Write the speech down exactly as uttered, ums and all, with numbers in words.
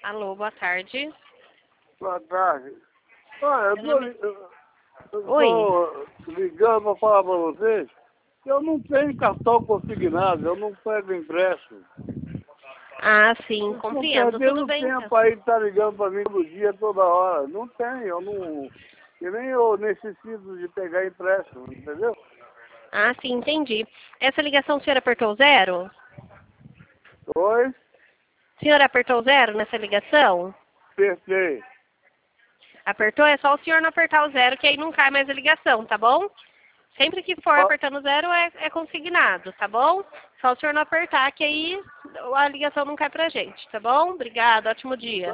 Alô, boa tarde. Boa tarde. Olha, eu Meu nome- tô, eu, eu Oi. tô ligando para falar para vocês que eu não tenho cartão consignado, eu não pego empréstimo. Ah, sim, Eu tô compreendo. Tudo perdendo bem, então. tempo aí de estar ligando para mim todo dia, toda hora. Não tenho, eu não... E nem eu necessito de pegar empréstimo, entendeu? Ah, sim, entendi. Essa ligação o senhor apertou zero? Oi? O senhor apertou zero nessa ligação? Apertei. Apertou? É só o senhor não apertar o zero, que aí não cai mais a ligação, tá bom? Sempre que for Ó, apertando zero é, é consignado, tá bom? Só o senhor não apertar, que aí a ligação não cai pra gente, tá bom? Obrigada, ótimo dia.